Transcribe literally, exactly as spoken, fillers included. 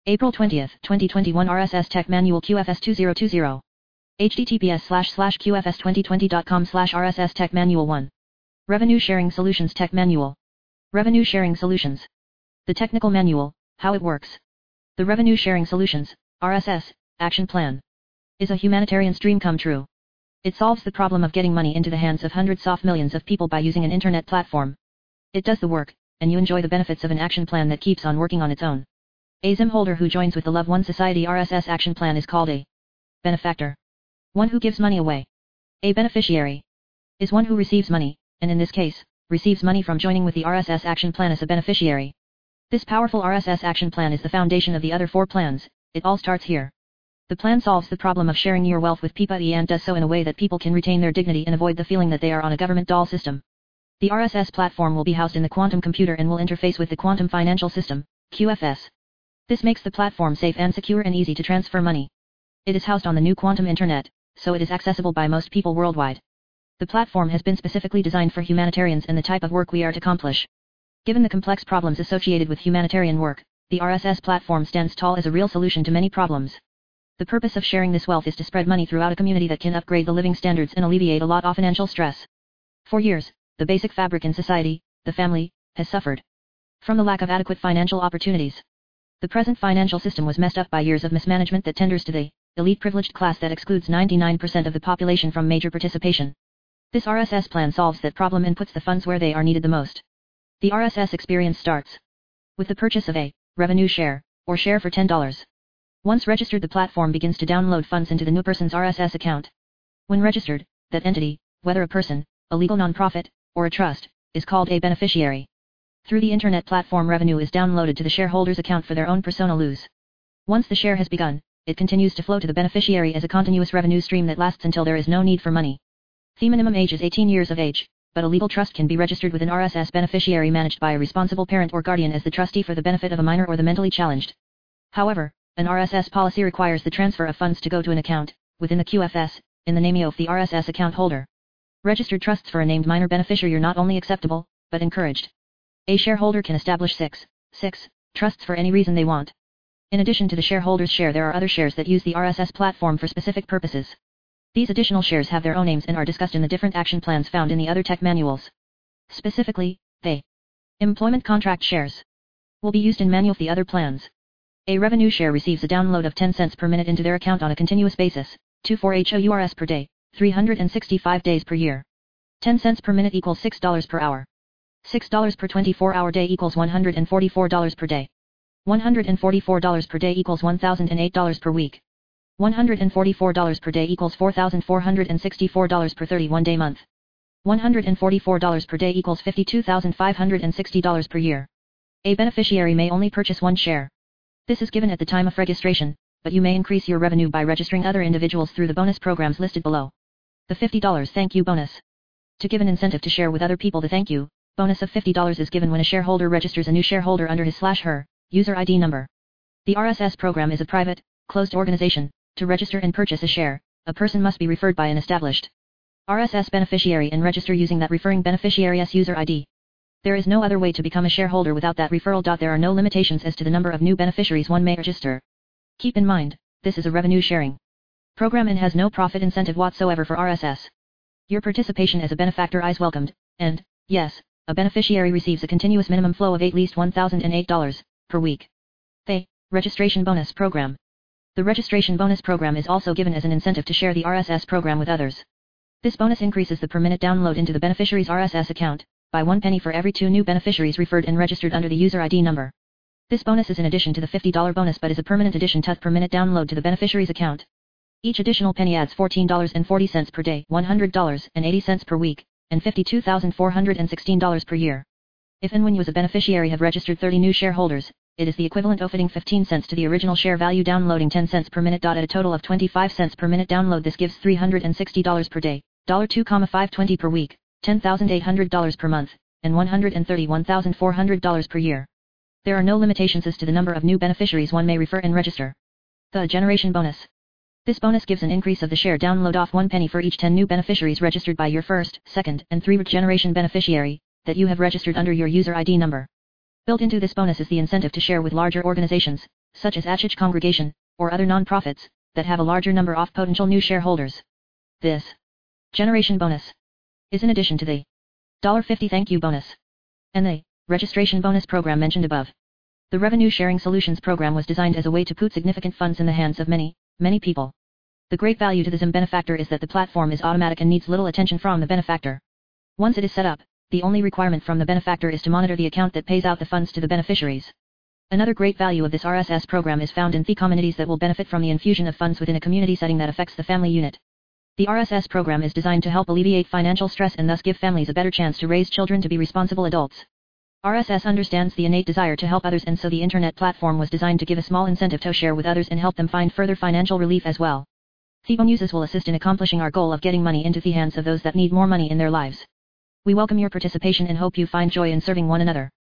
April twentieth, twenty twenty-one R S S Tech Manual Q F S two thousand twenty. https slash slash qfs2020.com slash RSS Tech Manual one. Revenue Sharing Solutions Tech Manual. Revenue Sharing Solutions. The Technical Manual, How It Works. The Revenue Sharing Solutions, R S S, Action Plan, is a humanitarian dream come true. It solves the problem of getting money into the hands of hundreds of millions of people by using an internet platform. It does the work, and you enjoy the benefits of an action plan that keeps on working on its own. A Z I M holder who joins with the Love One Society R S S action plan is called a benefactor. One who gives money away. A beneficiary is one who receives money, and in this case, receives money from joining with the R S S action plan as a beneficiary. This powerful R S S action plan is the foundation of the other four plans. It all starts here. The plan solves the problem of sharing your wealth with people and does so in a way that people can retain their dignity and avoid the feeling that they are on a government doll system. The R S S platform will be housed in the quantum computer and will interface with the quantum financial system, Q F S. This makes the platform safe and secure and easy to transfer money. It is housed on the new quantum internet, so it is accessible by most people worldwide. The platform has been specifically designed for humanitarians and the type of work we are to accomplish. Given the complex problems associated with humanitarian work, the R S S platform stands tall as a real solution to many problems. The purpose of sharing this wealth is to spread money throughout a community that can upgrade the living standards and alleviate a lot of financial stress. For years, the basic fabric in society, the family, has suffered from the lack of adequate financial opportunities. The present financial system was messed up by years of mismanagement that tenders to the elite privileged class that excludes ninety-nine percent of the population from major participation. This R S S plan solves that problem and puts the funds where they are needed the most. The R S S experience starts with the purchase of a revenue share, or share for ten dollars. Once registered, the platform begins to download funds into the new person's R S S account. When registered, that entity, whether a person, a legal nonprofit, or a trust, is called a beneficiary. Through the internet platform, revenue is downloaded to the shareholder's account for their own personal use. Once the share has begun, it continues to flow to the beneficiary as a continuous revenue stream that lasts until there is no need for money. The minimum age is eighteen years of age, but a legal trust can be registered with an R S S beneficiary managed by a responsible parent or guardian as the trustee for the benefit of a minor or the mentally challenged. However, an R S S policy requires the transfer of funds to go to an account, within the Q F S, in the name of the R S S account holder. Registered trusts for a named minor beneficiary are not only acceptable, but encouraged. A shareholder can establish six, six, trusts for any reason they want. In addition to the shareholder's share, there are other shares that use the R S S platform for specific purposes. These additional shares have their own names and are discussed in the different action plans found in the other tech manuals. Specifically, they employment contract shares will be used in many of the other plans. A revenue share receives a download of ten cents per minute into their account on a continuous basis, twenty-four hours per day, three hundred sixty-five days per year. ten cents per minute equals six dollars per hour. six dollars per twenty-four hour day equals one hundred forty-four dollars per day. one hundred forty-four dollars per day equals one thousand eight dollars per week. one hundred forty-four dollars per day equals four thousand four hundred sixty-four dollars per thirty-one day month. one hundred forty-four dollars per day equals fifty-two thousand five hundred sixty dollars per year. A beneficiary may only purchase one share. This is given at the time of registration, but you may increase your revenue by registering other individuals through the bonus programs listed below. The fifty dollars thank you bonus. To give an incentive to share with other people, the thank you bonus of fifty dollars is given when a shareholder registers a new shareholder under his slash her user I D number. The R S S program is a private, closed organization. To register and purchase a share, a person must be referred by an established R S S beneficiary and register using that referring beneficiary's user I D. There is no other way to become a shareholder without that referral. There are no limitations as to the number of new beneficiaries one may register. Keep in mind, this is a revenue sharing program and has no profit incentive whatsoever for R S S. Your participation as a benefactor is welcomed, and, yes, a beneficiary receives a continuous minimum flow of at least one thousand eight dollars per week. The registration bonus program. The registration bonus program is also given as an incentive to share the R S S program with others. This bonus increases the per minute download into the beneficiary's R S S account by one penny for every two new beneficiaries referred and registered under the user I D number. This bonus is in addition to the fifty dollars bonus but is a permanent addition to the per minute download to the beneficiary's account. Each additional penny adds fourteen dollars and forty cents per day, one hundred dollars and eighty cents per week, and fifty-two thousand four hundred sixteen dollars per year. If and when you as a beneficiary have registered thirty new shareholders, it is the equivalent of adding fifteen cents to the original share value, downloading ten cents per minute. At a total of twenty-five cents per minute download, this gives three hundred sixty dollars per day, two thousand five hundred twenty dollars per week, ten thousand eight hundred dollars per month, and one hundred thirty-one thousand four hundred dollars per year. There are no limitations as to the number of new beneficiaries one may refer and register. The generation bonus. This bonus gives an increase of the share download off one penny for each ten new beneficiaries registered by your first, second, and third generation beneficiary that you have registered under your user I D number. Built into this bonus is the incentive to share with larger organizations, such as Achich Congregation, or other non-profits, that have a larger number of potential new shareholders. This generation bonus is in addition to the fifty dollars thank you bonus and the registration bonus program mentioned above. The Revenue Sharing Solutions program was designed as a way to put significant funds in the hands of many, many people. The great value to the Zim benefactor is that the platform is automatic and needs little attention from the benefactor. Once it is set up, the only requirement from the benefactor is to monitor the account that pays out the funds to the beneficiaries. Another great value of this R S S program is found in the communities that will benefit from the infusion of funds within a community setting that affects the family unit. The R S S program is designed to help alleviate financial stress and thus give families a better chance to raise children to be responsible adults. R S S understands the innate desire to help others, and so the internet platform was designed to give a small incentive to share with others and help them find further financial relief as well. The bonuses will assist in accomplishing our goal of getting money into the hands of those that need more money in their lives. We welcome your participation and hope you find joy in serving one another.